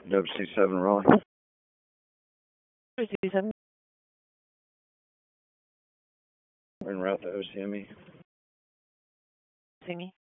WC7 Raleigh. WC7. En route to OCME. See me.